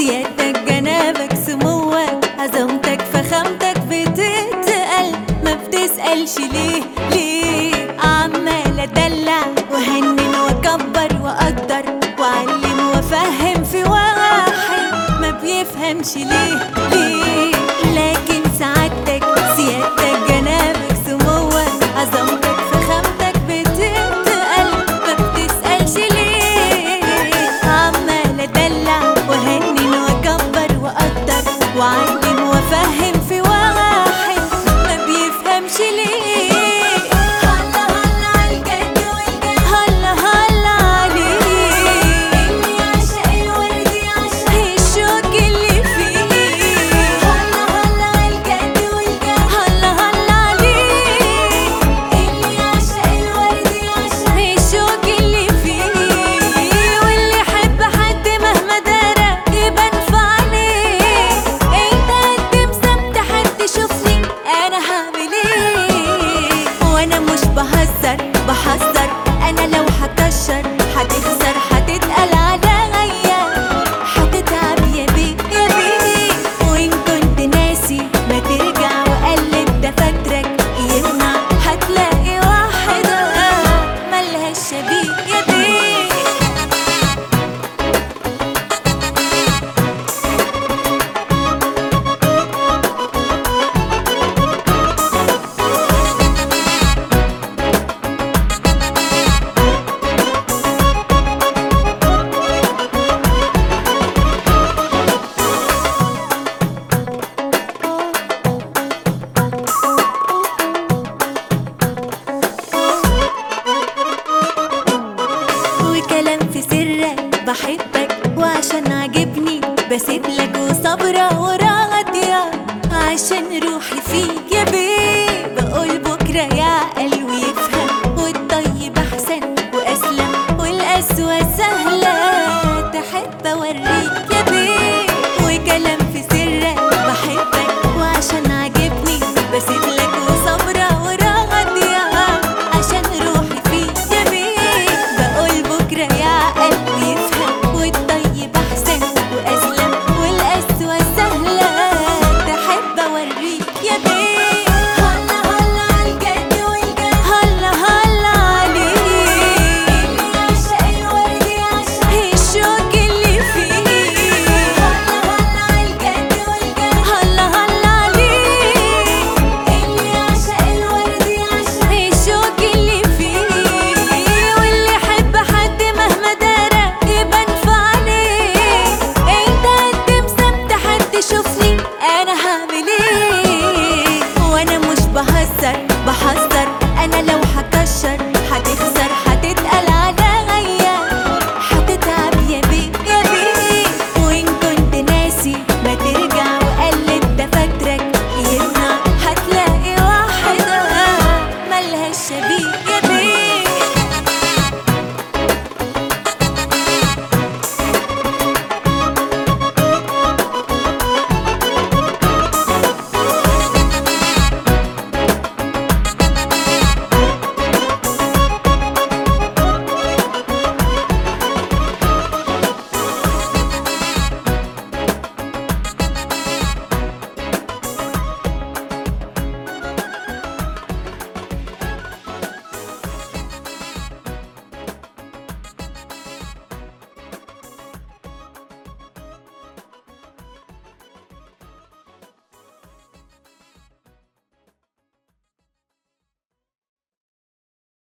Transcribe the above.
سيادتك جنابك سموك عظمتك فخامتك بتتقل، ما بتسألش ليه عمال ادلع وهنن واكبر واقدر واعلم وافهم في واحد ما بيفهمش ليه لكن سعادتك سيادتك جنابك سموك عظمتك فخامتك بتتقل، ما بتسألش ليه عمال ادلع وهنن واكبر واقدر واعلم وافهم في واحد ما بيفهمش ليه. هلا هلا عالجد والجد، هلا هلا عليه اللي عشق الورد يعشق الشوك اللي فيه. هلا هلا عالجد والجد، هلا هلا عليه اللي عشق الورد يعشق الشوك اللي فيه. واللي يحب حد مهما دارى يبان في عينيه. انت قدم سمت حد شوفني انا هعمل ايه، وانا مش بحذر انا لو هكشر هتخسر هتتقل عليا هتتعب يا بيه وان كنت ناسي ما ترجع وقلب دفاترك يمنع هتلاقي واحدة ملهاش شبيه يا بيه. وكلام في سرك بحبك وعشان عجبني بسيبلك وصبرة وراضية عشان روحي فيك يا بيه. بقول بكرة يعقل ويفهم والطيب أحسن وأسلم والقسوة سهلة تحب أوريك